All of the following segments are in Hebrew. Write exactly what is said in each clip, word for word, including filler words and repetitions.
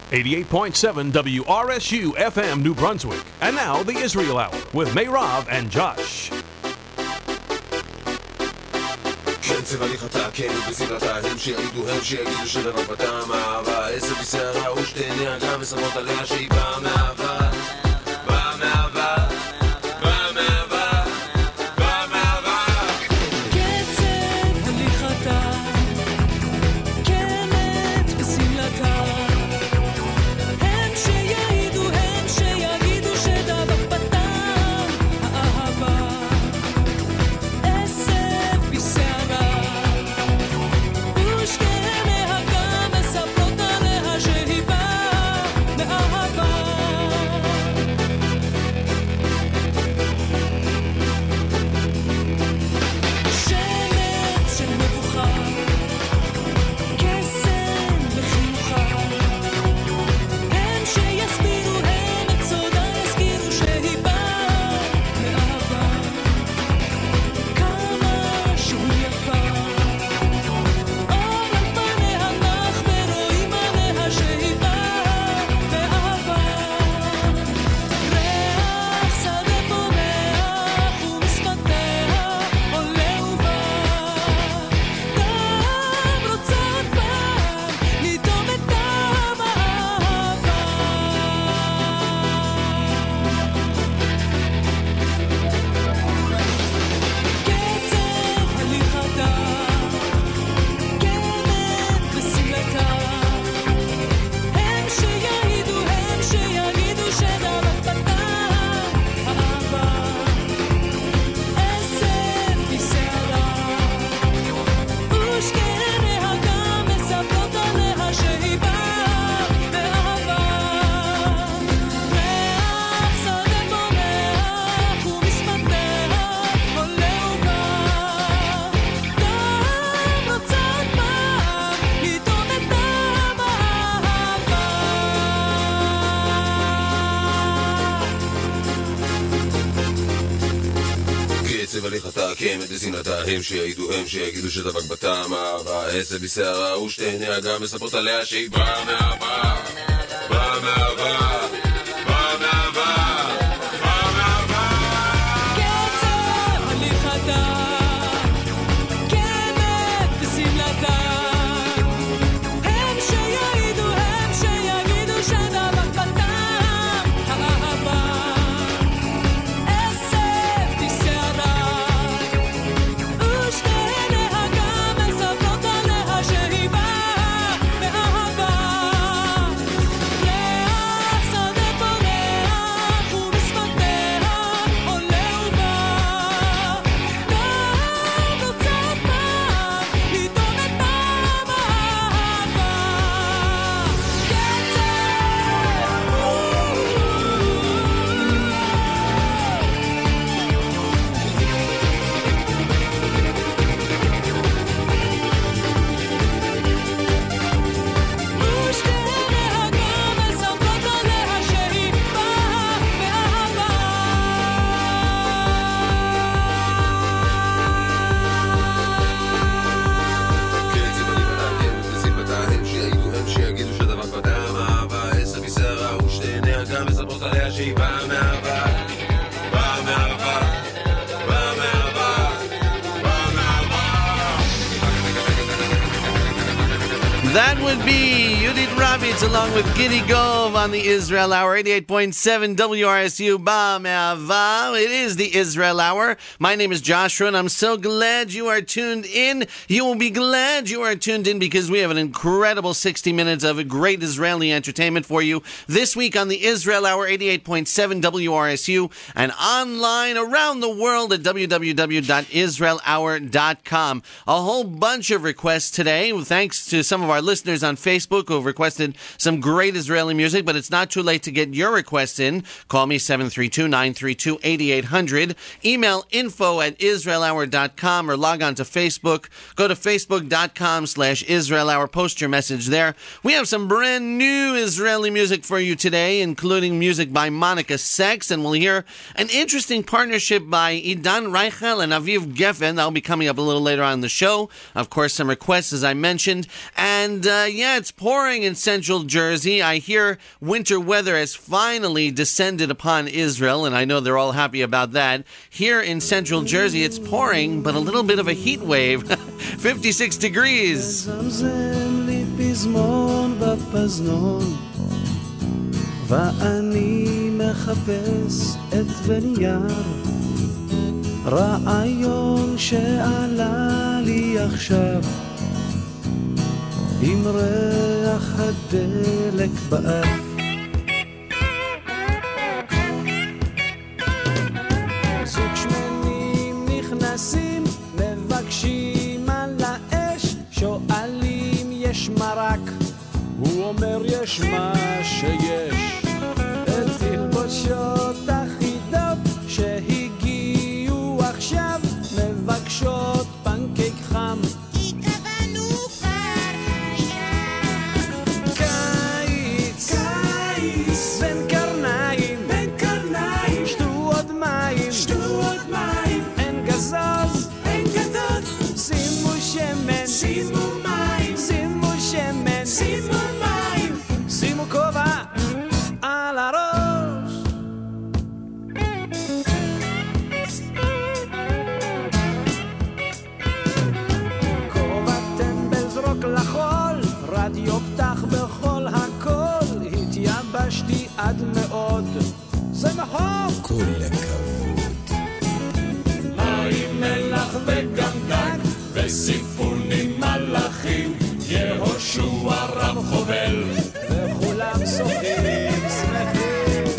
eighty-eight point seven W R S U F M New Brunswick. And now the Israel Hour with Meirav and Josh. קצב הליכתה, כן ובסדרתה, הם שיעידו, הם שיגידו שדבר בטעם האהבה, עשב בשערה ושתניה גם מסמות עליה שהיא באה מאהבה, באה מאהבה, באה מאהבה, באה מאהבה. קצב הליכתה, קמת בסמלתה, הם שיעידו, הם שיגידו שדבר בטעם האהבה, עשב בשערה ושתניה גם מספרות עליה שהיא באה מאהבה. שמץ של מבוכה, קסם וחיוכה, הם שיסבירו, הם את סודה יזכירו שהיא באה מאהבה. כמה שהוא יפה, אור על פניה נח ורואים עליה שהיא באה מאהבה. ריח שדה פורח ומשפטיה עולה ובא, דם רוצה עוד פעם לטעום את טעם האהבה. קצב הליכתה, קמת בסמלתה, הם שיעידו, הם שיגידו שדבר בטעם האהבה, עשב בשערה ושתניה גם מספרות עליה שהיא באה מאהבה. ריח שדה פורח ומשפטיה עולה ובא, דם רוצה עוד פעם לטעום את טעם האהבה. קצב הליכתה, קמת בסמלתה, הם שיעידו, הם שיגידו שדבק בטעם האהבה, עשב בשערה ושתניה גם מספרות עליה שהיא באה מאהבה, באה מאהבה, באה מאהבה, באה מאהבה. קצב הליכתה, קמת בסמלתה, הם שיעידו, הם שיגידו שדבק בטעם האהבה, עשב בשערה ושתניה גם מספרות עליה שהיא באה מאהבה. ריח שדה פורח ומשפטיה עולה ובא, דם רוצה עוד פעם לטעום את טעם האהבה. ושתניה גם מספרות עליה שהיא באה מאהבה. קצב הליכתה, קמת בסמלתה, הם שיעידו, הם שיגידו שדבק בטעם האהבה, עשב בשערה ושתניה גם מספרות עליה שהיא באה מאהבה, באה מאהבה, באה מאהבה, באה מאהבה. That would be Yudit Ravitz along with Giddy Gov on the Israel Hour, eighty-eight point seven W R S U Ba Me'ava. It is the Israel Hour. My name is Joshua, and I'm so glad you are tuned in. You will be glad you are tuned in because we have an incredible sixty minutes of great Israeli entertainment for you this week on the Israel Hour, eighty-eight point seven W R S U, and online around the world at w w w dot israel hour dot com. A whole bunch of requests today, thanks to some of our listeners on Facebook who have requested some great Israeli music, but it's not too late to get your requests in. Call me seven three two, nine three two, eight eight zero zero. Email info at israel hour dot com or log on to Facebook. Go to facebook.com slash Israel Hour. Post your message there. We have some brand new Israeli music for you today, including music by Monica Sex, and we'll hear an interesting partnership by Idan Reichel and Aviv Geffen. That'll be coming up a little later on in the show. Of course, some requests, as I mentioned. And, uh, yeah, it's pouring in Central Central Jersey. I hear winter weather has finally descended upon Israel, and I know they're all happy about that. Here in Central Jersey, it's pouring, but a little bit of a heat wave. fifty-six degrees. זמזם לי פזמון בפזנון ואני מחפש את ונייר רעיון שעלה לי עכשיו עם ריח הדלק באף זוג שמנים נכנסים מבקשים על האש שואלים יש מרק הוא אומר יש מה שיש את תלבושות אחידות שהגיעו עכשיו מבקשות פנקייק חם התאבנו כבר קיץ קיץ בין קרניים בין קרניים שתו עוד מים שתו עוד מים אין גזוז אין גדול שימו שמן שימו מים שימו שמן שימו מים שימו כובע על הראש כובע טמבל זרוק לחול רדיו פתח בכל הכל התייבשתי עד מאוד זה מחוק כל הכבוד מים מלח וגם דג וסיפונים מלאכים יהושע רב חובל וכולם שוחים שמחים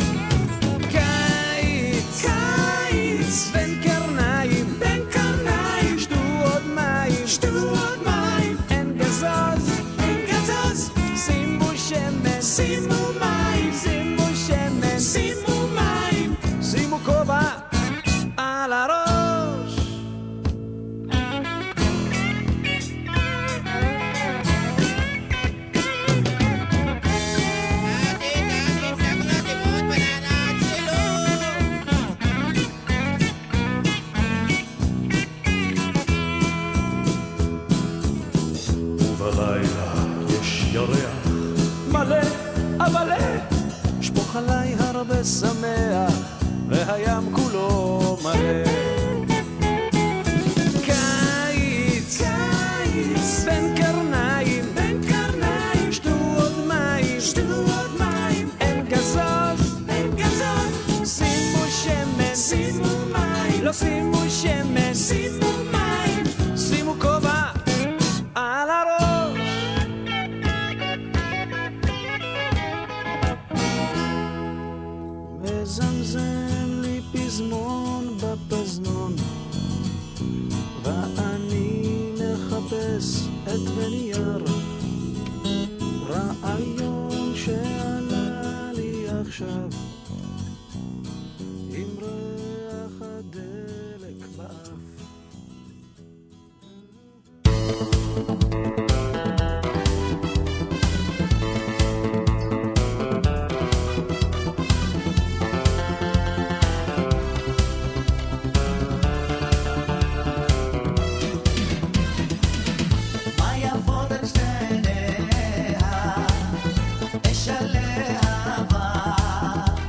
קיץ קיץ בין קרניים בין קרניים שתו עוד מים שתו עוד מים אין גזוז אין גזוז שימו שמן שימו מים שימו שמן שימו מים שימו כובע על הראש בלילה יש ירח מלא אבל שפוך עליי הרבה שמח והים כולו מלא קיץ קיץ בין קרניים בין קרניים שתו עוד מים שתו עוד מים אין גזוז אין גזוז שימו שמן שימו מים לא שימו שמן שימו מים שימו כובע על הראש מזמזם לי פזמון בפזנון ואני מחפש את ונייר רעיון שעלה לי עכשיו עם ריח הדלק באף מה יעבוד על שתניה אש עליה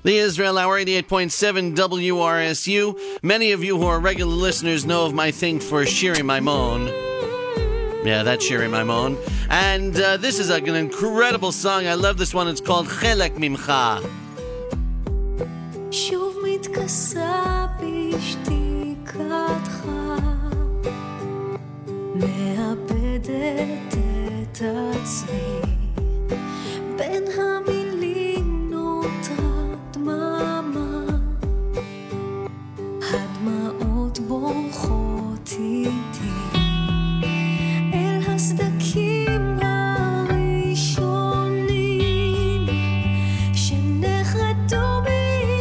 The Israel Hour, eighty-eight point seven W R S U. Many of you who are regular listeners know of my thing for Shiri Maimon. Yeah, that's Shiri Maimon. And uh, this is like an incredible song. I love this one. It's called Chelek Mimcha. שוב מתכסה בשתיקתך, מאבדת את עצמי, בין המילים נותרה דממה, הדמעות בורחות איתי אל הסדקים הראשונים שנחרטו בי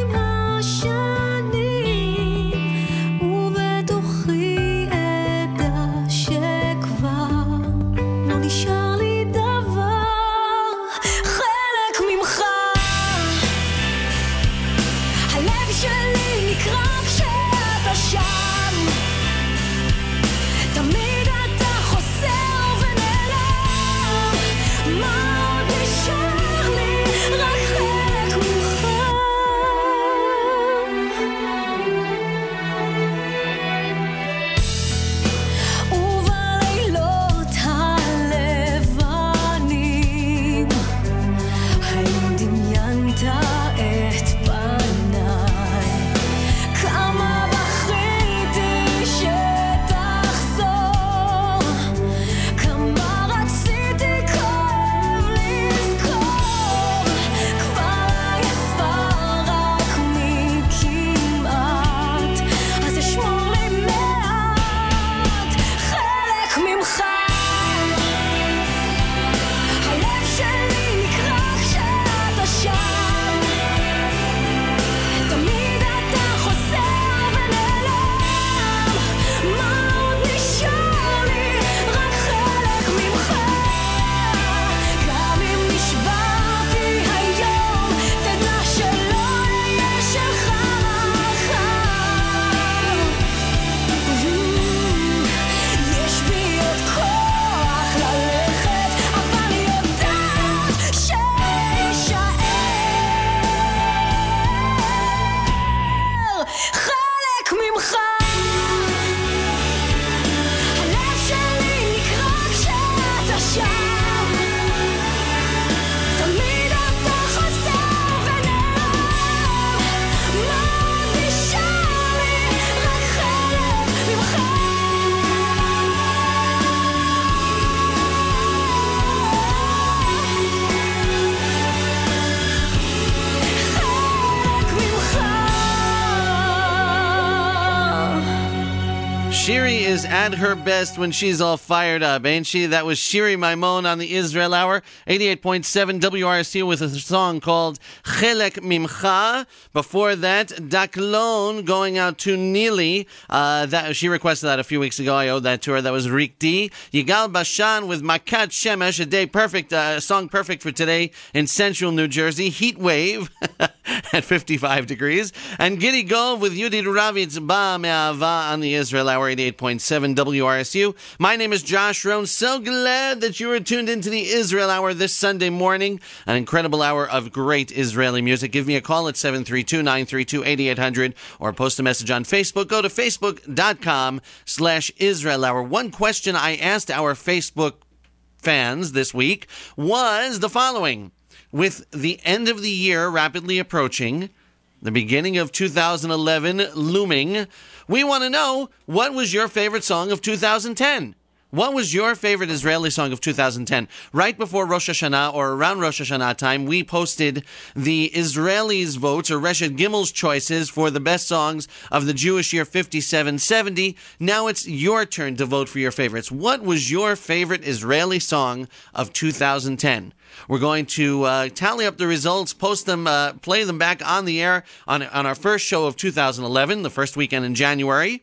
Shiri is at her best when she's all fired up, ain't she? That was Shiri Maimon on the Israel Hour, eighty-eight point seven W R S U with a song called Chelek Mimcha. Before that, Daklon going out to Nili. Uh, that, she requested that a few weeks ago. I owed that to her. That was Rikdi. Yigal Bashan with Makat Shemesh, a day perfect, uh, a song perfect for today in central New Jersey. Heat wave at fifty-five degrees. And Giddy Gov with Yudit Ravitz Ba Me'ava on the Israel Hour, eighty-eight point seven W R S U. My name is Josh Rohn. So glad that you were tuned into the Israel Hour this Sunday morning. An incredible hour of great Israeli music. Give me a call at seven three two, nine three two, eight eight hundred or post a message on Facebook. Go to facebook.com slash Israel Hour. One question I asked our Facebook fans this week was the following. With the end of the year rapidly approaching, the beginning of two thousand eleven looming, we want to know, what was your favorite song of two thousand ten? What was your favorite Israeli song of two thousand ten? Right before Rosh Hashanah or around Rosh Hashanah time, we posted the Israelis' votes, or Reshet Gimmel's choices, for the best songs of the Jewish year fifty-seven seventy. Now it's your turn to vote for your favorites. What was your favorite Israeli song of two thousand ten? We're going to uh, tally up the results, post them, uh, play them back on the air on, on our first show of two thousand eleven, the first weekend in January.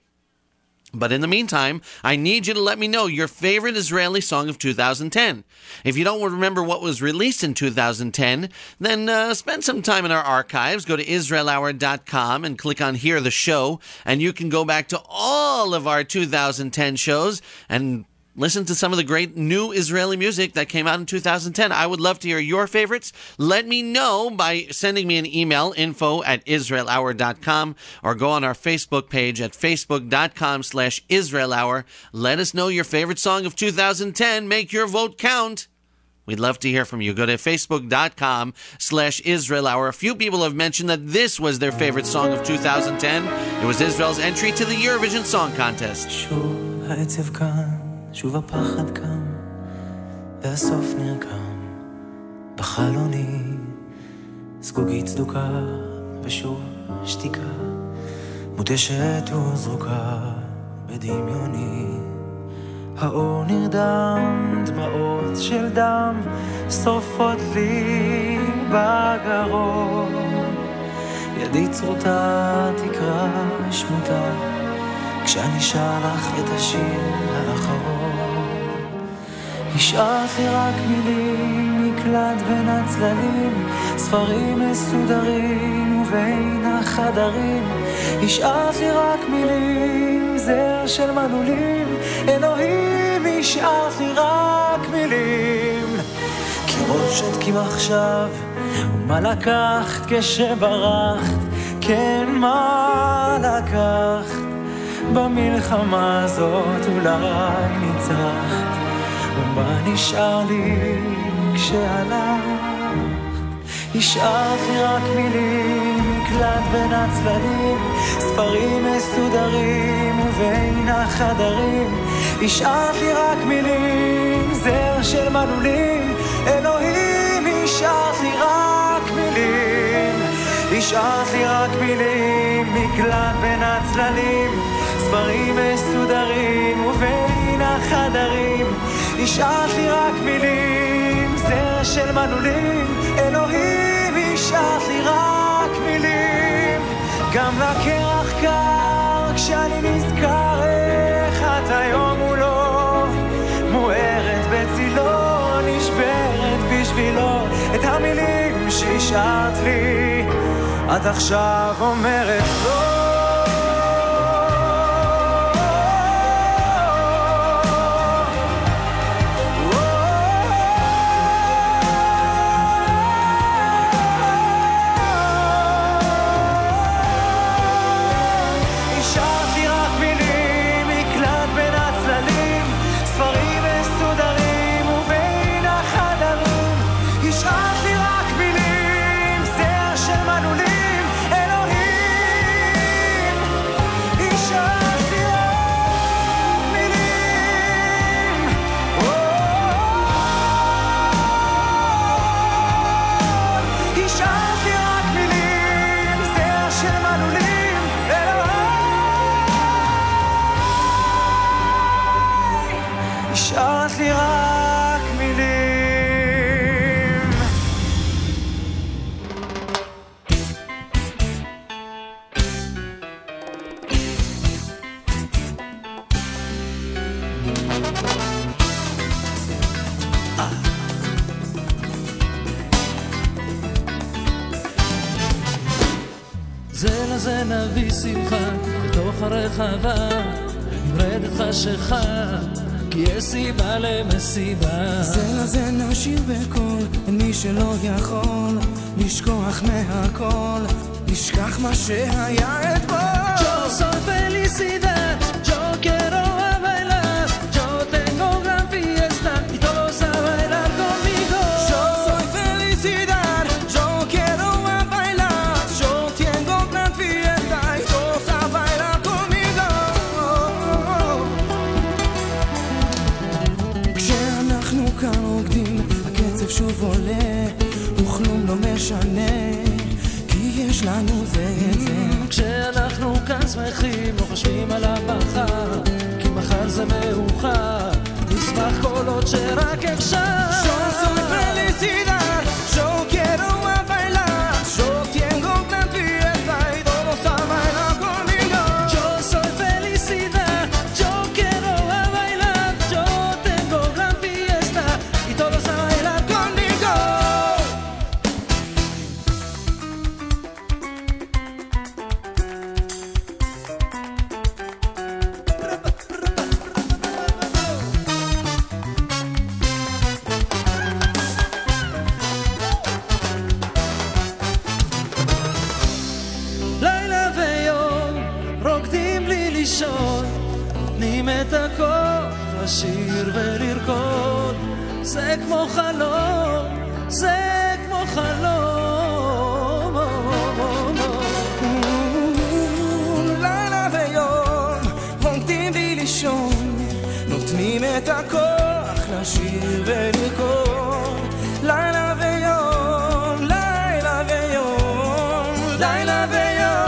But in the meantime, I need you to let me know your favorite Israeli song of two thousand ten. If you don't remember what was released in two thousand ten, then uh, spend some time in our archives. Go to Israel Hour dot com and click on Hear the Show, and you can go back to all of our two thousand ten shows and listen to some of the great new Israeli music that came out in two thousand ten. I would love to hear your favorites. Let me know by sending me an email, info at israel hour dot com, or go on our Facebook page at facebook.com slash Israel Hour. Let us know your favorite song of two thousand ten. Make your vote count. We'd love to hear from you. Go to facebook.com slash Israel Hour. A few people have mentioned that this was their favorite song of two thousand ten. It was Israel's entry to the Eurovision Song Contest. שוב העצב כאן, שוב הפחד כאן, והסוף נרקם בחלוני, זגוגית צדוקה ושוב שתיקה, מותשת וזרוקה בדמיוני. האור נרדם, דמעות של דם שורפות לי בגרון, ידי צרוטה תקרא שמותה כשאני שר לך את השיר האחרון. השארת לי רק מילים, מקלט בין הצללים, ספרים מסודרים ובין החדרים. השארת לי רק מילים, זר של מנעולים, אלוהים השארת לי רק מילים. קירות שותקים עכשיו, ומה לקחת כשברחת, כן מה לקחת, במלחמה הזאת אולי ניצחת, ומה נשאר לי כשהלכת. השארת לי רק מילים, מקלט בין הצללים, ספרים מסודרים ובין החדרים. השארת לי רק מילים, זר של מנעולים, אלוהים השארת לי רק מילים. השארת לי רק מילים, מקלט בין הצללים, ספרים מסודרים ובין החדרים. השארת לי רק מילים, זר של מנעולים, אלוהים השארת לי רק מילים. גם לקרח קר כשאני נזכר איך את היום מולו, מוארת בצילו, נשברת בשבילו. את המילים שהשארת לי את עכשיו אומרת לא. זה לזה נביא שמחה בתוך הרחבה, נמרדת חשיכה כי יש סיבה למסיבה. זה לזה נשיר בקול, אין מי שלא יכול לשכוח מהכל, נשכח מה שהיה אתמול. Yo soy felicidad, yo quiero a bailar, yo tengo gran fiesta y todos a bailar conmigo. Yo soy felicidad, yo quiero a bailar, yo tengo gran fiesta y todos a bailar conmigo. כשאנחנו כאן רוקדים, הקצב שוב עולה, וכלום לא משנה, כי יש לנו זה את זה. כשאנחנו כאן שמחים, לא חושבים על המחר, כי מחר זה מאוחר, נשמח כל עוד שרק אפשר. Yo soy felicidad, yo quiero a bailar, yo tengo gran fiesta y todos a bailar conmigo. Yo soy felicidad, yo quiero a bailar, yo tengo gran fiesta y todos a bailar conmigo. לישון, נותנים את הכוח לשיר ולרקוד. זה כמו חלום, זה כמו חלום. לילה ויום עומדים לי לישון, נותנים את הכוח לשיר ולרקוד. לילה ויום, לילה ויום, לילה ויום.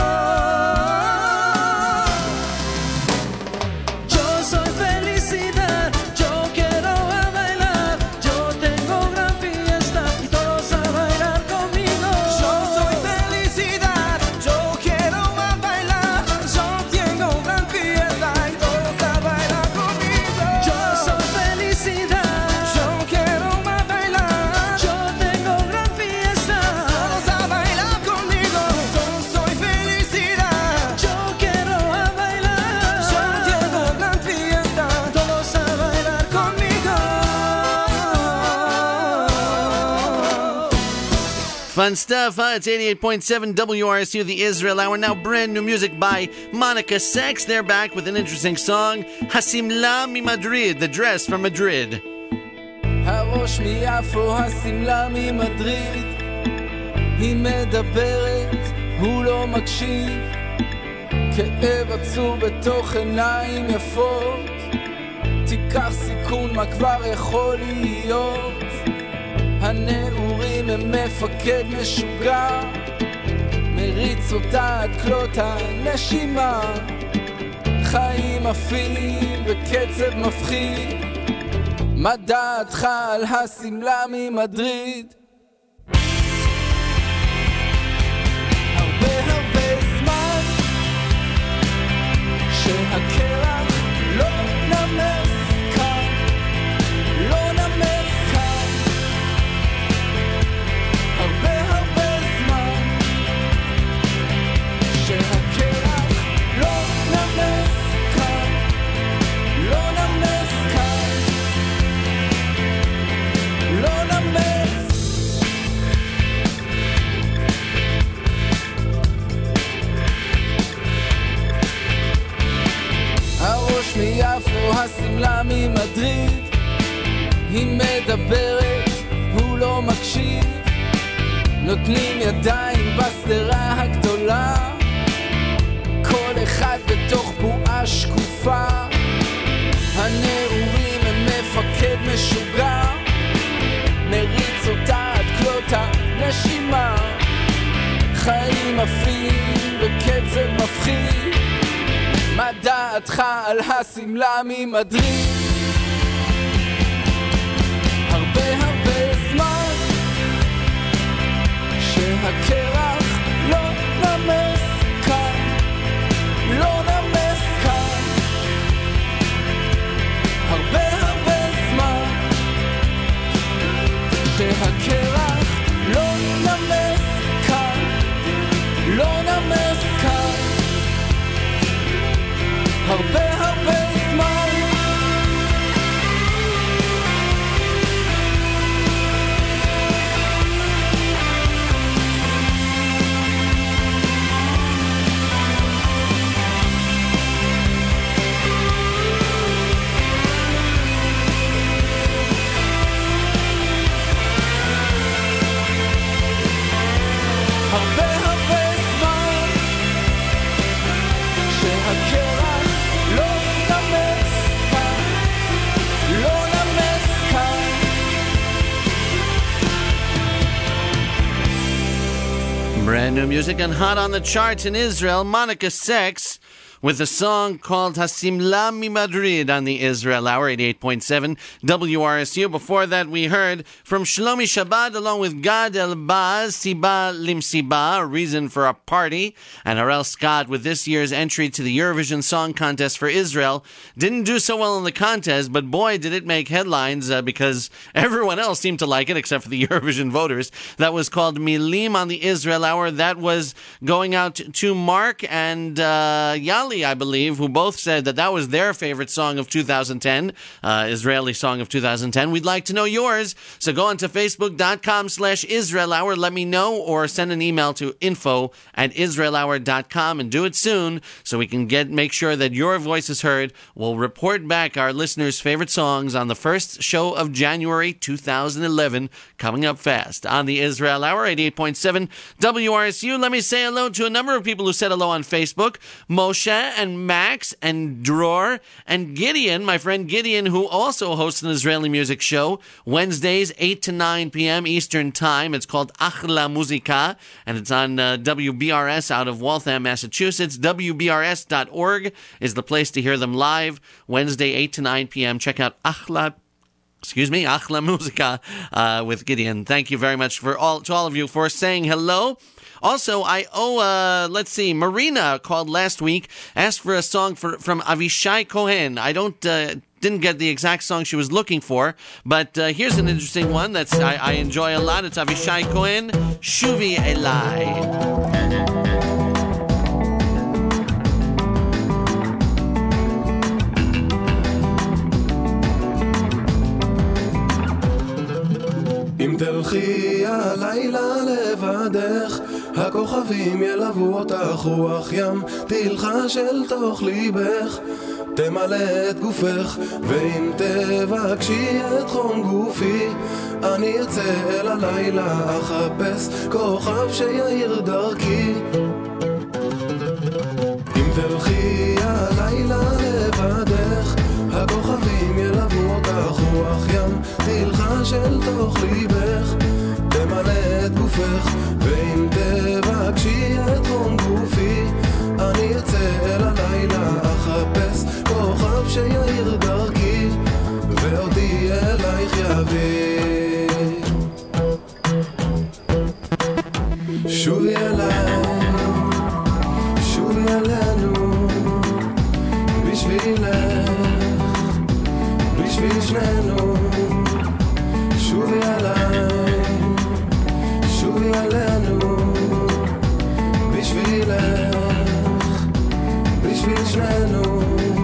Fun stuff, huh? It's eighty-eight point seven W R S U, the Israel Hour. Now brand new music by Monica Sex. They're back with an interesting song, Hasimla mi Madrid, the dress from Madrid. הראש מיפו, השמלה ממדריד, היא מדברת, הוא לא מקשיב, כאב עצור בתוך עיניים יפות, תיקח סיכון מה כבר יכול להיות, הנעורים הם מפקד משוגע, מריץ אותה עד כלות הנשימה, חיים אפים בקצב מפחיד, מה דעתך על השמלה ממדריד? הרבה הרבה זמן שהקרח לא נמס כאן, לא נמס כאן, הרבה הרבה זמן שהקרח לא נמס כאן, לא נמס כאן, לא נמס. הראש מיפו, השמלה ממדריד, היא מדברת, הוא לא מקשיב, נותנים ידיים בסדרה הגדולה, כל אחד בתוך בועה שקופה, הנעורים הם מפקד משוגע, מריץ אותה עד כלות הנשימה, חיים אפים בקצב מפחיד, מה דעתך על השמלה ממדריד? הרבה הרבה זמן שהקרח לא נמס כאן, לא נמס כאן, הרבה הרבה זמן שהקרח לא נמס כאן, לא נמס כאן, הרבה הרבה זמן. הרבה הרבה זמן שהקרח לא נמס כאן, לא נמס כאן. Brand new music and hot on the charts in Israel, Monica Sex with a song called Hasimla mi Madrid on the Israel Hour, eighty-eight point seven W R S U. Before that, we heard from Shlomi Shabbat along with Gad Elbaz, Siba Limsiba, a reason for a party, and Harel Scott with this year's entry to the Eurovision Song Contest for Israel. Didn't do so well in the contest, but boy, did it make headlines uh, because everyone else seemed to like it except for the Eurovision voters. That was called Milim on the Israel Hour. That was going out to Mark and uh, Yali Israeli, I believe, who both said that that was their favorite song of two thousand ten, uh, Israeli song of two thousand ten. We'd like to know yours. So go on to facebook.com slash Israel Hour. Let me know, or send an email to info at israel hour dot com, and do it soon so we can get make sure that your voice is heard. We'll report back our listeners' favorite songs on the first show of January two thousand eleven, coming up fast on the Israel Hour, eighty-eight point seven W R S U. Let me say hello to a number of people who said hello on Facebook. Moshe and Max and Dror and Gideon, my friend Gideon, who also hosts an Israeli music show Wednesdays, eight to nine p.m. Eastern Time. It's called Achla Muzika, and it's on uh, W B R S out of Waltham, Massachusetts. W B R S dot org is the place to hear them live, Wednesday, eight to nine p.m. Check out Achla Excuse me, Achla Muzika uh, with Gideon. Thank you very much for all to all of you for saying hello. Also, I owe, uh, let's see, Marina called last week, asked for a song for, from Avishai Cohen. I don't, uh, didn't get the exact song she was looking for, but uh, here's an interesting one that's I, I enjoy a lot. It's Avishai Cohen, Shuvi Elai. אם תלכי הלילה לבדך, הכוכבים ילוו אותך, רוח ים תלחש אל תוך ליבך, תמלא את גופך, ואם תבקשי את חום גופי, אני אצא אל הלילה, אחפש כוכב שיאיר דרכי. אם תלכי הלילה לבדך, הכוכבים ילוו אותך, רוח ים תלחש אל תוך ליבך, תמלא את גופך, ואם תבקשי את חום גופי, אני אצא אל הלילה, אחפש כוכב שיאיר דרכי, ואותי אלייך יביא. שובי אליי, שובי אלינו, בשבילך, בשביל שנינו. שובי אליי, שובי אלינו, בשבילך, בשביל שנינו.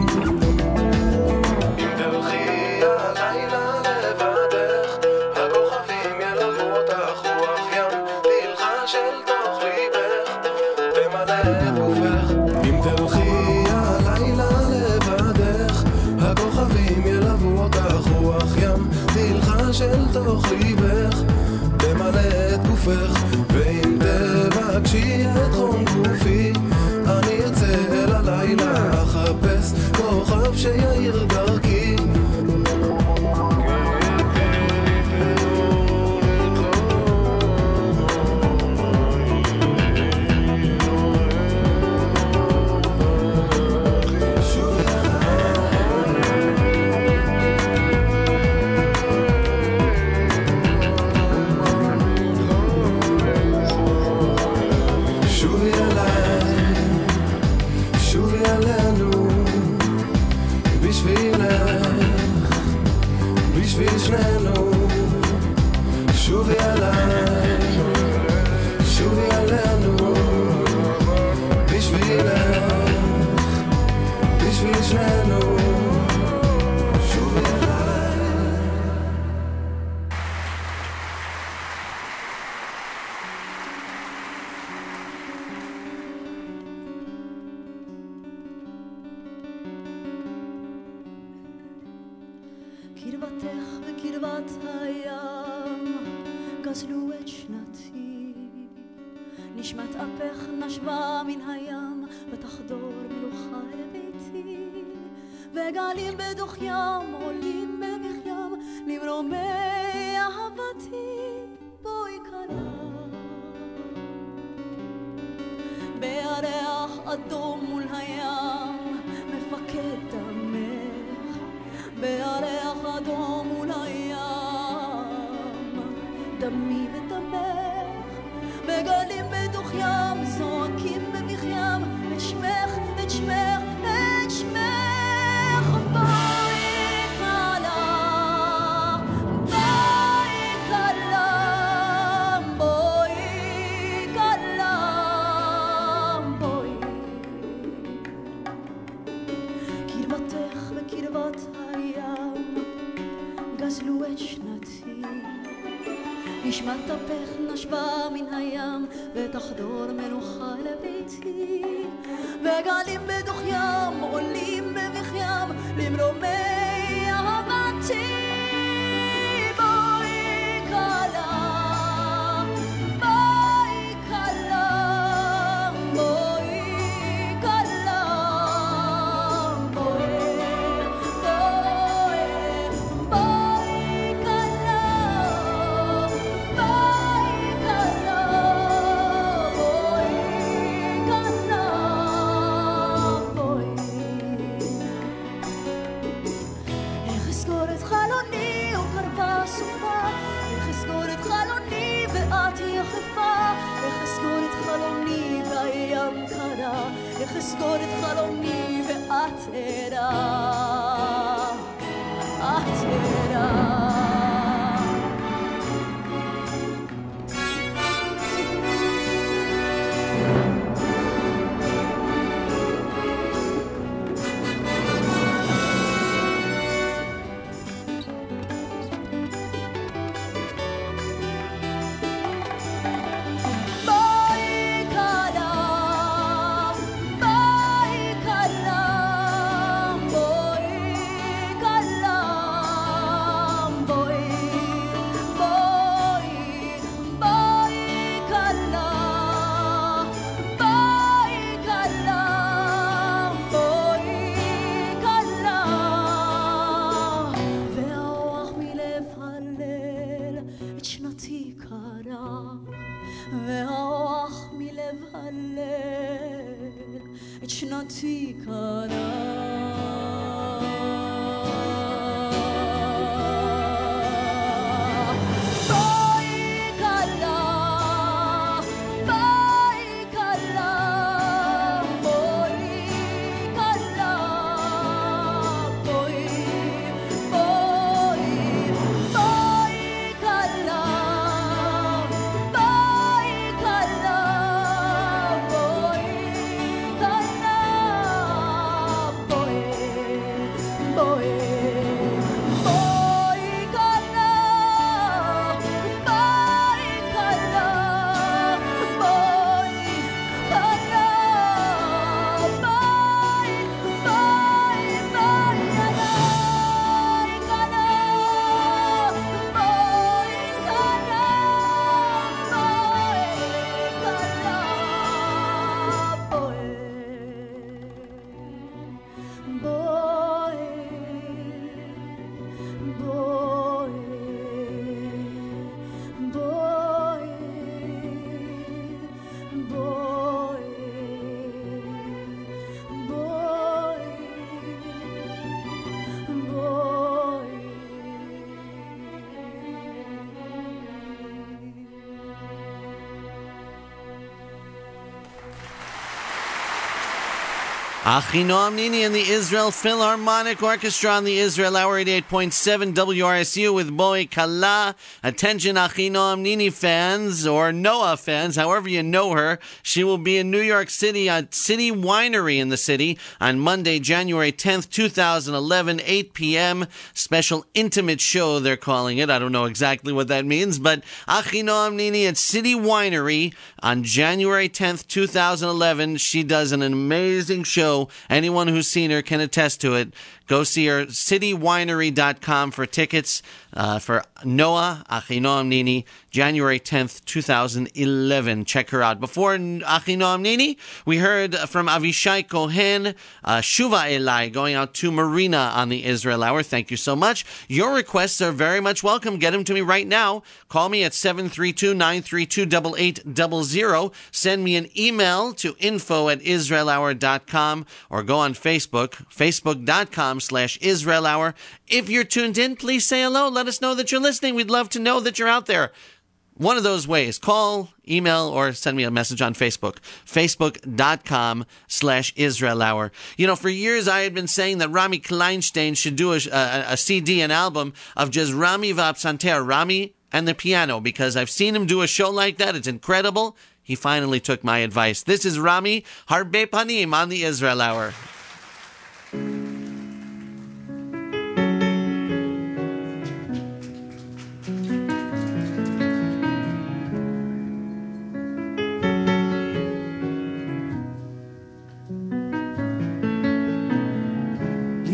אם תלכי הלילה לבדך, הכוכבים ילוו אותך, רוח ים תלחש אל תוך ליבך, תמלא את גופך. אם תלכי הלילה לבדך, הכוכבים ילוו אותך, רוח ים תלחש אל תוך ליבך, תמלא את גופך, ואם תבקשי את חום גופי, אני אצא אל הלילה, אחפש כוכב שיאיר דרכי. קרבתך וקרבת הים גזלו את שנתי, נשמת אפך נשבה מן הים ותחדור מלוכה אל ביתי, וגלים בדוח ים עולים בבכיים למרומי אהבתי. בואי כלה בירח אדום מול הים מפקד דמך, בירח אדום מול הים דמי ודמך, וגלים בדוח ים זועקים בבכיים את שמך, את שמך, את שמך. בואי כלה, בואי כלה, בואי כלה, בואי גזלו את שנתי. נשמת אפך נשבה מן הים, ותחדור מנוחה לביתי. וגלים בתוך ים, עולים בבכיים, למרומי אהבתי. בואי כלה, בואי כלה, בואי כלה, בואי, בואי, בואי כלה, בואי כלה, בואי כלה, בואי. איך אסגור את חלוני וקרבה סופה, איך אסגור את חלוני ואת יחפה, איך אסגור את חלוני והים קרה, איך אסגור את חלוני ואת ערה, את ערה. בואי כלה, בואי כלה, בואי כלה, בואי, בואי, בואי כלה, בואי כלה, בואי כלה. והרוח מלב הלל את שנתי קרה, והרוח מלב הלל את שנתי קרה. בואי כלה, בואי כלה, בואי כלה, בואי, בואי, בואי כלה, בואי כלה, בואי כלה, בואי, בואי, בואי כלה, בואי כלה, בואי כלה, בואי, בואי, בואי אליי כלה, בואי כלה, בואי כלה, בואי, בואי, בואי, בואי, Achinoam Nini and the Israel Philharmonic Orchestra on the Israel Hour, eighty-eight point seven W R S U with Boi Kala. Attention Achinoam Nini fans, or Noah fans, however you know her. She will be in New York City at City Winery in the city on Monday, January tenth, twenty eleven, eight p.m. Special intimate show, they're calling it. I don't know exactly what that means, but Achinoam Nini at City Winery on January tenth, twenty eleven. She does an amazing show. Anyone who's seen her can attest to it. Go see her, city winery dot com for tickets uh, for Noah Achinoam Nini, January tenth, twenty eleven. Check her out. Before Achinoam Nini, we heard from Avishai Cohen, uh, Shuva Elai, going out to Marina on the Israel Hour. Thank you so much. Your requests are very much welcome. Get them to me right now. Call me at seven three two, nine three two, eight eight zero zero. Send me an email to info at israel hour dot com or go on Facebook, facebook dot com slash Israel Hour. If you're tuned in, please say hello. Let us know that you're listening. We'd love to know that you're out there. One of those ways, call, email, or send me a message on Facebook, facebook dot com slash Israel Hour. You know, for years I had been saying that Rami Kleinstein should do a, a, a C D, an album of just Rami Vapsanter, Rami and the piano, because I've seen him do a show like that. It's incredible. He finally took my advice. This is Rami Harbe Panim on the Israel Hour.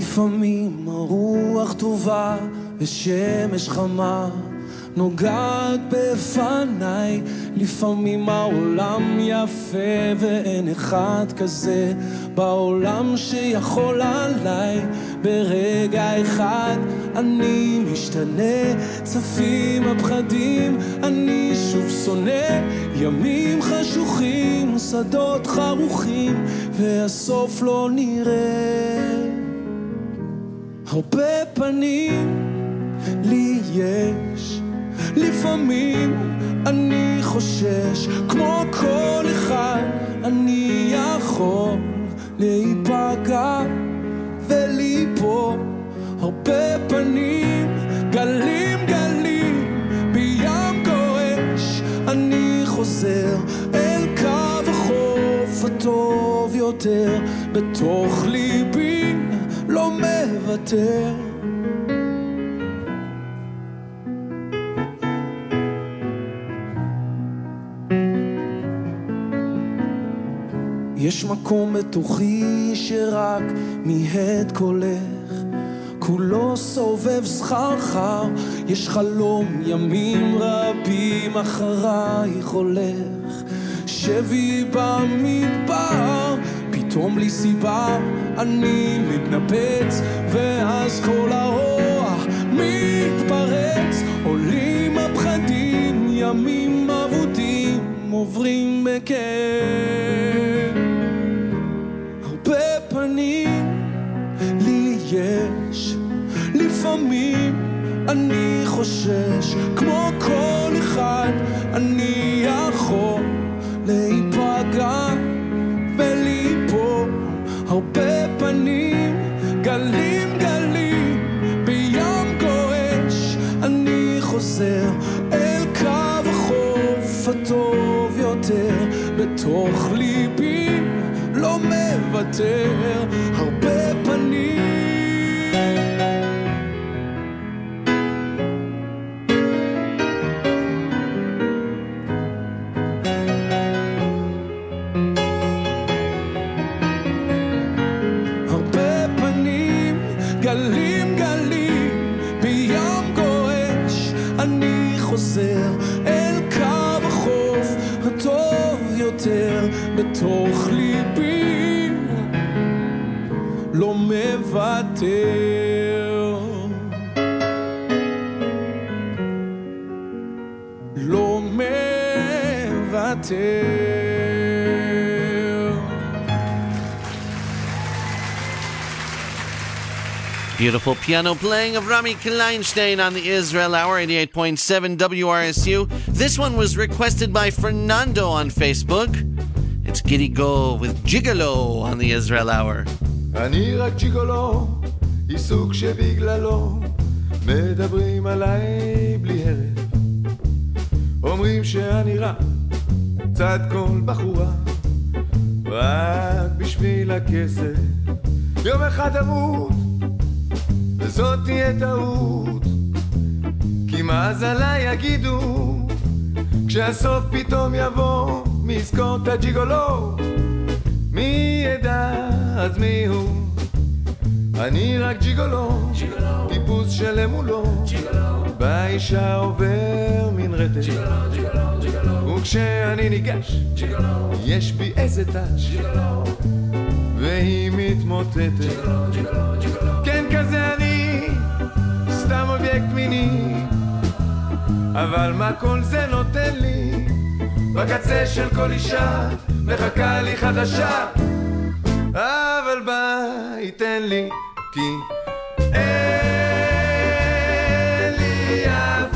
לפעמים הרוח טובה ושמש חמה נוגעת בפניי, לפעמים העולם יפה ואין אחד כזה בעולם שיכול עליי. ברגע אחד אני משתנה, צפים הפחדים, אני שוב שונא, ימים חשוכים, שדות חרוכים, והסוף לא נראה. הרבה פנים לי יש, לפעמים אני חושש, כמו כל אחד אני יכול להיפגע וליפול. הרבה פנים, גלים גלים, בים גועש, אני חוזר אל קו החוף הטוב יותר, בתוך ליבי לא מוותר. יש מקום בתוכי שרק מיהד קולך, כולו סובב סחרחר, יש חלום ימים רבים אחרייך הולך, שבי במדבר, פתאום בלי סיבה אני מתנפץ, ואז כל הרוע מתפרץ, עולים הפחדים, ימים אבודים עוברים בכאב. הרבה פנים לי יש, לפעמים אני חושש, כמו כל אחד אני יכול להיפגע וליפול. הרבה פנים, גלים גלים, בים גועש, אני חוזר אל קו החוף הטוב יותר, בתוך ליבי לא מוותר. הרבה פנים, גלים גלים, בים גועש, אני חוזר אל קו החוף הטוב יותר, בתוך ליבי לא מוותר, לא מוותר. Beautiful piano playing of Rami Kleinstein on the Israel Hour, eighty-eight point seven W R S U. This one was requested by Fernando on Facebook. It's Giddy Go with Gigolo on the Israel Hour. אני רק ג'יגולו, עיסוק שבגללו מדברים עליי בלי הרף, אומרים שאני רע, צד כל בחורה, רק בשביל הכסף. יום אחד אמות וזאת תהיה טעות, כי מה אז עליי יגידו כשהסוף פתאום יבוא, מי יזכור את הג'יגולו, מי ידע אז מי הוא. אני רק ג'יגולו, טיפוס שלם הוא לא, באישה עובר מן רטט, וכשאני ניגש יש בי איזה טאץ' והיא מתמוטטת. כן כזה אני, סתם אובייקט מיני, אבל מה כל זה נותן לי? בקצה של כל אישה מחכה לי חדשה, אבל בא ייתן לי, כי אין לי אף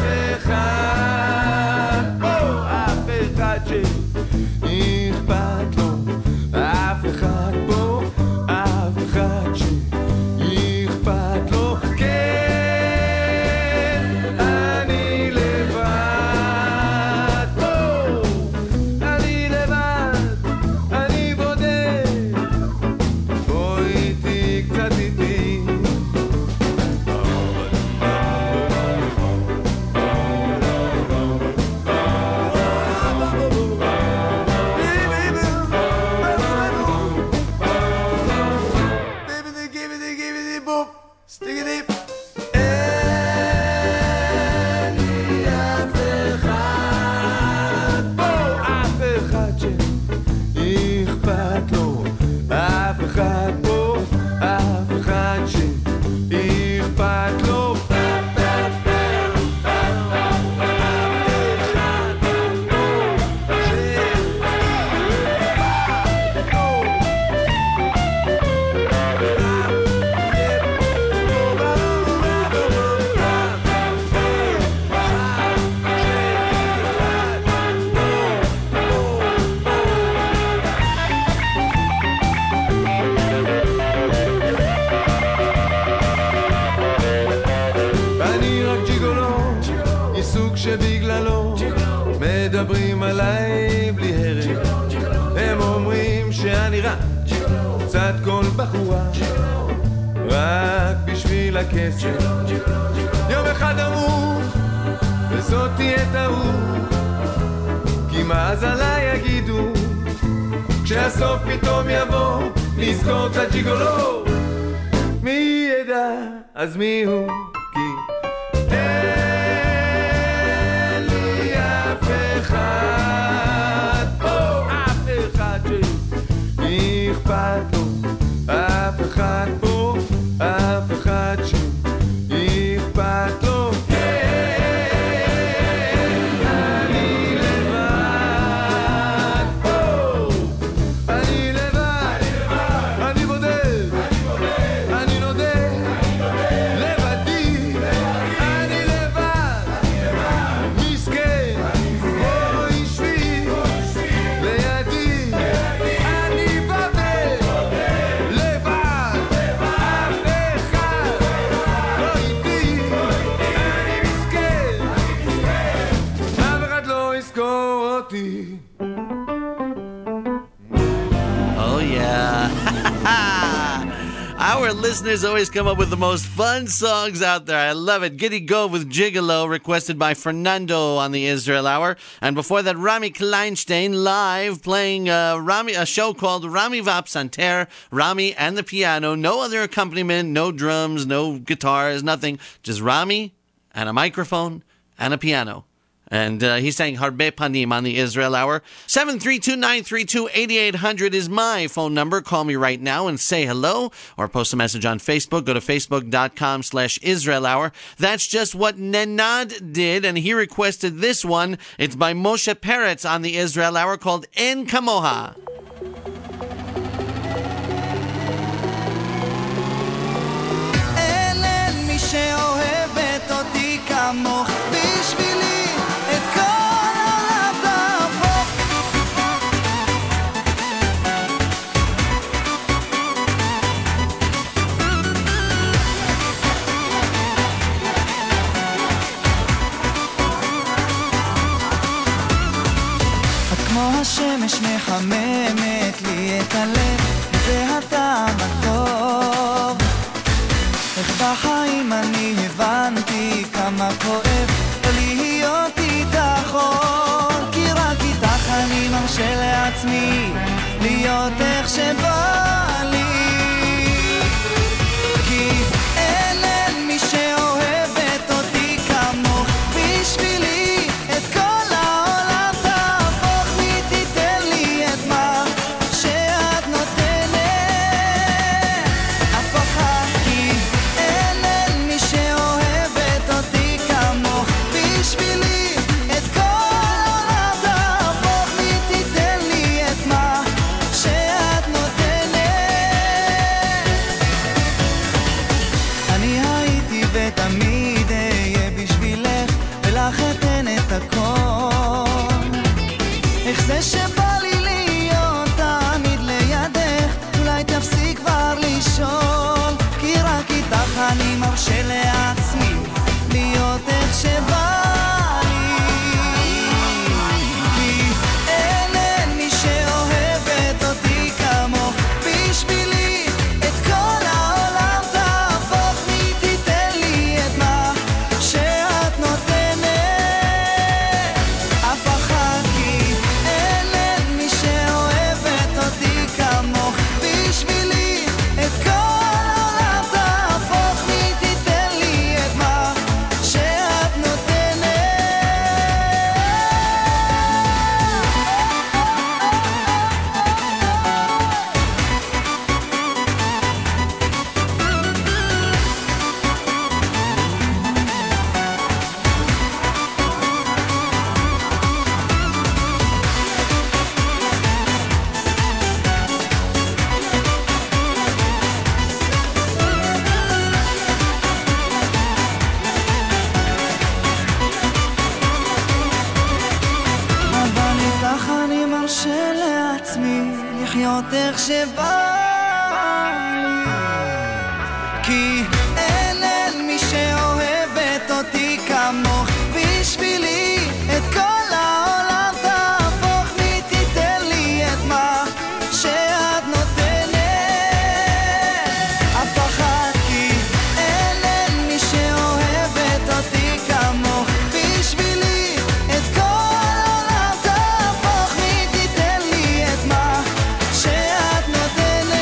אחד, או אף אחד שאכפת לו, אף אחד פה, אף אחד שאכפת לו. כן, אני לבד, או, אני לבד, אני בודד, בואי איתי קצת איתי, boop, stiggity. אין לי אף אחד פה, אף אחד שאכפת לו, אף אחד פה, אף אחד שאכפת לו. שבגללו מדברים עליי בלי הרג, הם אומרים שאני רע קצת כל בחורה רק בשביל הכסף. יום אחד אמרו וזאת תהיה טעות, כי מה אז עליי יגידו כשהסוף פתאום יבוא לזכור את הג'יגולו. מי ידע אז מי הוא, כי אחד פה, אף אחד שאכפת לו, אף אחד פה, אף אחד שאכפת לו. אני לבד פה, אני לבד, אני בודד, אני נודד, לבדי, אני לבד, מסכן, בואי שבי לידי, אני בודד, לבד, אף אחד לא איתי, אני מסכן, אף אחד לא יזכור אותי. Oh, yeah. Our listeners always come up with the most fun songs out there. I love it. Giddy Go with Gigolo, requested by Fernando on the Israel Hour. And before that, Rami Kleinstein live playing uh, Rami, a show called Rami Vapsanter, Rami and the piano. No other accompaniment, no drums, no guitars, nothing. Just Rami and a microphone and a piano. And uh, he's saying Harbe Panim on the Israel Hour. seven three two, nine three two, eight eight hundred is my phone number. Call me right now and say hello, or post a message on Facebook. Go to facebook.com slash Israel Hour. That's just what Nenad did, and he requested this one. It's by Moshe Peretz on the Israel Hour, called En Kamoha. אין מי שאוהבת אותי כמוך, בשבילי את כל העולם תהפוך. את כמו השמש מחממת לי את הלב, זה הטעם הטוב. איך בחיים אני הבנתי כמה כואב להיות איתך עוד, כי רק איתך אני מרשה לעצמי להיות איך שבא לי, כי אין אין מי שאוהבת אותי כמוך, בשבילי את כל העולם תהפוך, מי תיתן לי את מה שאת נותנת, אף אחת, כי אין אין מי שאוהבת אותי כמוך, בשבילי את כל העולם תהפוך, מי תיתן לי את מה שאת נותנת. אני הייתי ותמיד אהיה בשבילך, ולך אתן את הכל. איך זה שבא לי להיות תמיד לידך, אולי תפסיק כבר לשאול, כי רק איתך אני מרשה לעצמי להיות איך שבא לי, כי אין אין מי שאוהבת אותי כמוך, בשבילי את כל העולם תהפוך, מי תיתן לי את מה שאת נותנת, אף אחת, כי אין אין מי שאוהבת אותי כמוך, בשבילי את כל העולם תהפוך, לעשות איך שבא לי, כי אין אין מי שאוהבת אותי כמוך. בשבילי את כל העולם תהפוך לי, תיתן לי את מה שאת נותנת. הפחד כי אין אין מי שאוהבת אותי כמוך. בשבילי את כל העולם תהפוך לי, תיתן לי את מה שאת נותנת.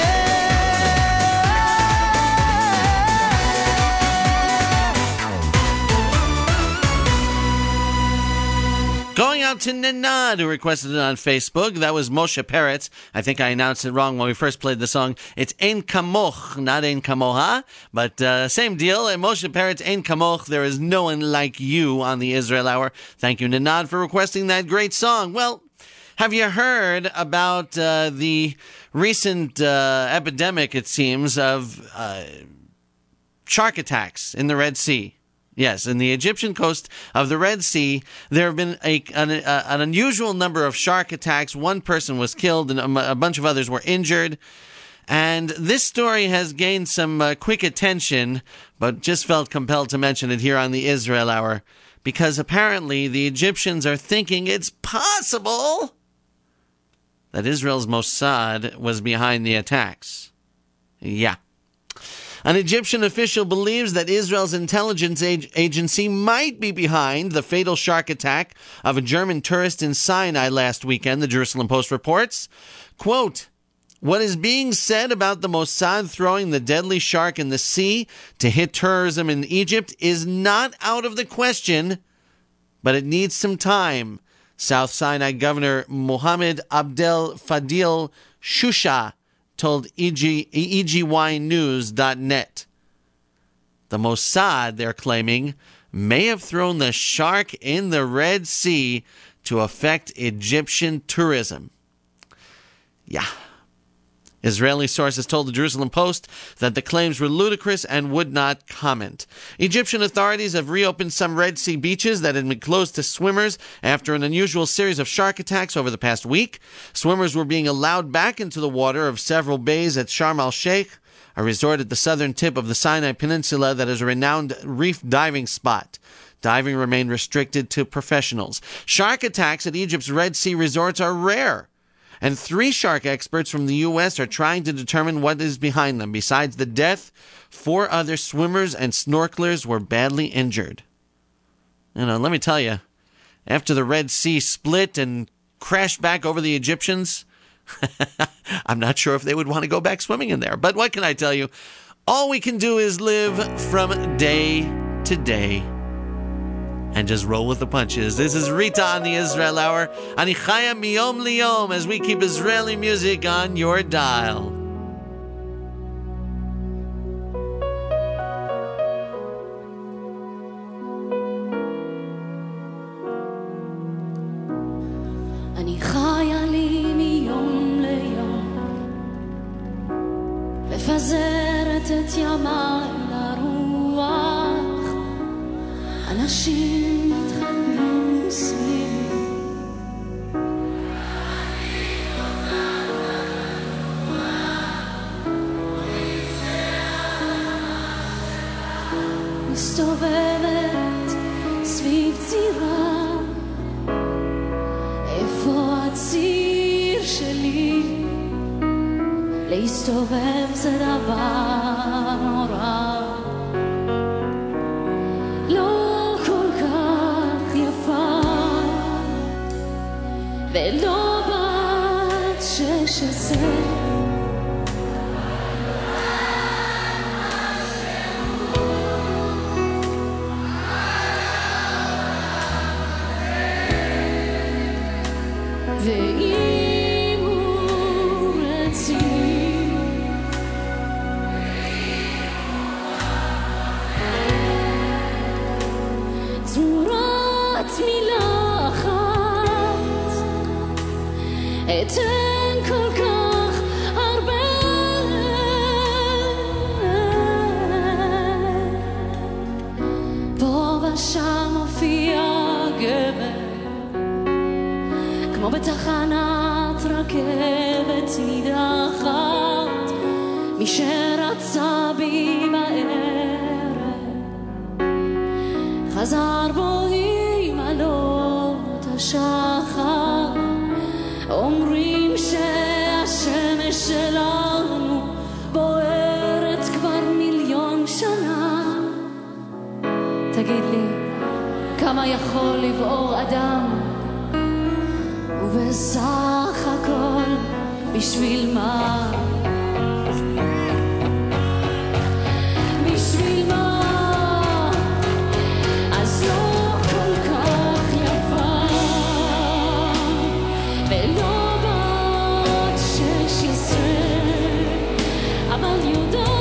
Going out to Nanad, who requested it on Facebook. That was Moshe Peretz. I think I announced it wrong when we first played the song. It's Ein Kamoch, not Ein Kamoha, but uh, same deal. And Moshe Peretz, Ein Kamoch, there is no one like you on the Israel Hour. Thank you, Nanad, for requesting that great song. Well, have you heard about uh, the recent uh, epidemic, it seems, of uh, shark attacks in the Red Sea? Yes, in the Egyptian coast of the Red Sea, there have been a, an, a, an unusual number of shark attacks. One person was killed and a, a bunch of others were injured. And this story has gained some uh, quick attention, but just felt compelled to mention it here on the Israel Hour, because apparently the Egyptians are thinking it's possible that Israel's Mossad was behind the attacks. Yeah. An Egyptian official believes that Israel's intelligence ag- agency might be behind the fatal shark attack of a German tourist in Sinai last weekend, the Jerusalem Post reports. Quote, what is being said about the Mossad throwing the deadly shark in the sea to hit tourism in Egypt is not out of the question, but it needs some time, South Sinai Governor Mohammed Abdel Fadil Shusha told E G Y News dot net. The Mossad, they're claiming, may have thrown the shark in the Red Sea to affect Egyptian tourism. Yeah. Israeli sources told the Jerusalem Post that the claims were ludicrous and would not comment. Egyptian authorities have reopened some Red Sea beaches that had been closed to swimmers after an unusual series of shark attacks over the past week. Swimmers were being allowed back into the water of several bays at Sharm el-Sheikh, a resort at the southern tip of the Sinai Peninsula that is a renowned reef diving spot. Diving remained restricted to professionals. Shark attacks at Egypt's Red Sea resorts are rare, and three shark experts from the U S are trying to determine what is behind them. Besides the death, four other swimmers and snorkelers were badly injured. You know, let me tell you, after the Red Sea split and crashed back over the Egyptians, I'm not sure if they would want to go back swimming in there. But what can I tell you? All we can do is live from day to day and just roll with the punches. This is Rita on the Israel Hour. Ani chaya miyom liyom, as we keep Israeli music on your dial. אני חיה לי מיום ליום, מפזרת את ימיי לרוח, אנשים מתחתנים סביבי, מסתובבת סביב צירה, איפה הציר שלי? להסתובב זה דבר נורא, לא כל כך יפה, ולא בת שש עשרה. ואם הוא רציני, תמורת מילה אחת אתן כל כך הרבה, פה ושם הופיע גבר כמו בתחנת רכבת נידחת, מי שרצה בי בערב, חזר בו עם עלות השחר. אומרים שהשמש שלנו בוערת כבר מיליון שנה. תגיד לי, כמה יכול לבעור אדם, ובסך הכל בשביל מה? בשביל מה? אז לא כל כך יפה, ולא בת שש עשרה, אבל יודעת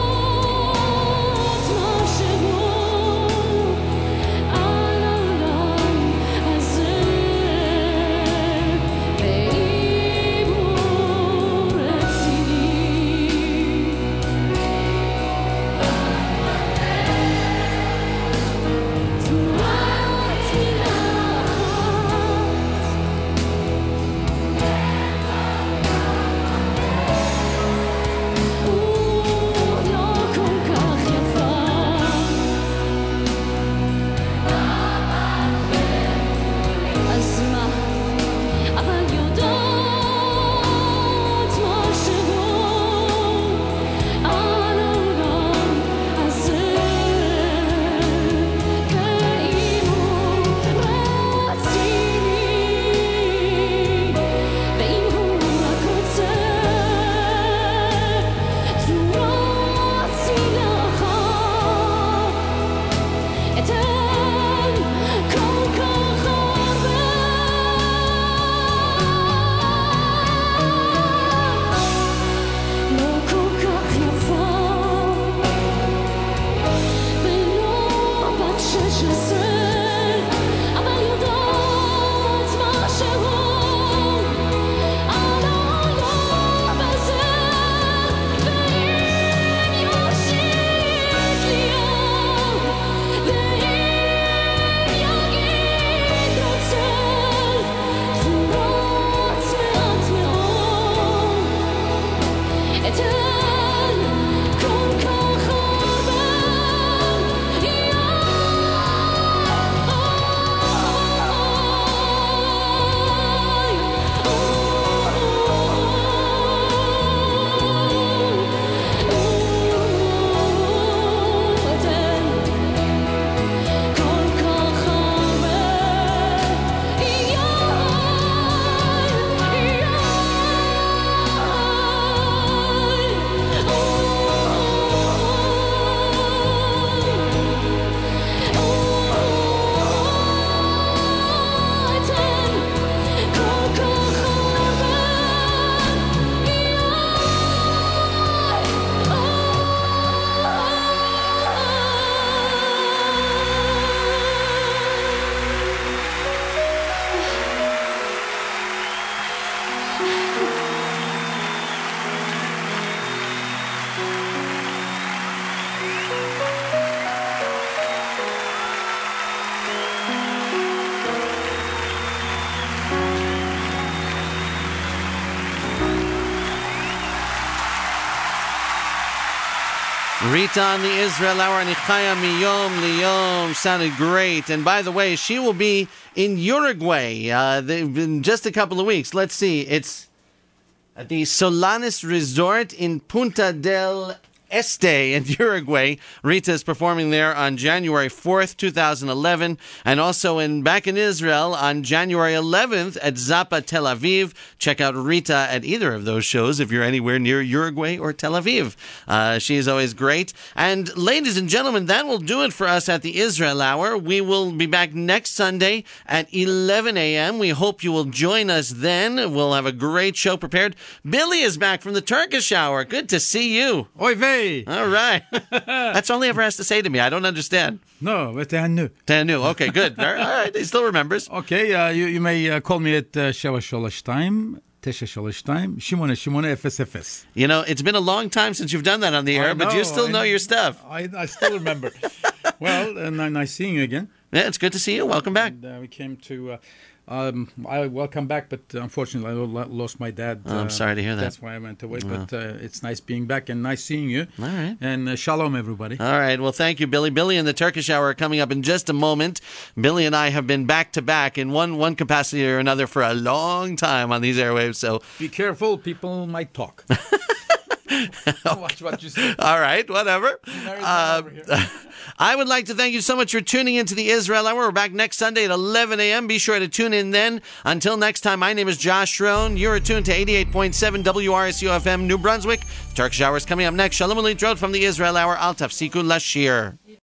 Rita on the Israel Hour, Nichaya Miyom Liyom, sounded great. And by the way, she will be in Uruguay uh, in just a couple of weeks. Let's see, it's at the Solanas Resort in Punta del Este in Uruguay. Rita is performing there on January fourth, twenty eleven, and also in back in Israel on January eleventh at Zappa Tel Aviv. Check out Rita at either of those shows if you're anywhere near Uruguay or Tel Aviv. Uh, she is always great. And ladies and gentlemen, that will do it for us at the Israel Hour. We will be back next Sunday at eleven a.m. We hope you will join us then. We'll have a great show prepared. Billy is back from the Turkish Hour. Good to see you. Oy vey. All right. That's all he ever has to say to me. I don't understand. No, but Tehanu. Tehanu. Okay, good. All right. He still remembers. Okay, uh, you, you may uh, call me at Sheva Sholosh Time. Tesha Sholosh Time. Shimona Shimona F S F S. You know, it's been a long time since you've done that on the air, I but know, you still I know know. your stuff. I, I still remember. Well, uh, nice seeing you again. Yeah, it's good to see you. Welcome back. And, uh, we came to uh, Um, I welcome back, but unfortunately, I lo- lost my dad. Oh, I'm uh, sorry to hear that. That's why I went away. Yeah. But uh, it's nice being back and nice seeing you. All right. And uh, shalom, everybody. All right. Well, thank you, Billy. Billy and the Turkish Hour are coming up in just a moment. Billy and I have been back to back in one one capacity or another for a long time on these airwaves. So be careful; people might talk. Watch what you say. All right, whatever. Uh, I would like to thank you so much for tuning into the Israel Hour. We're back next Sunday at eleven a.m. Be sure to tune in then. Until next time, my name is Josh Schroen. You're attuned to eighty-eight point seven W R S U F M New Brunswick. Turkish Hour is coming up next. Shalom Aleichem from the Israel Hour. Al Tafsiku Lashir.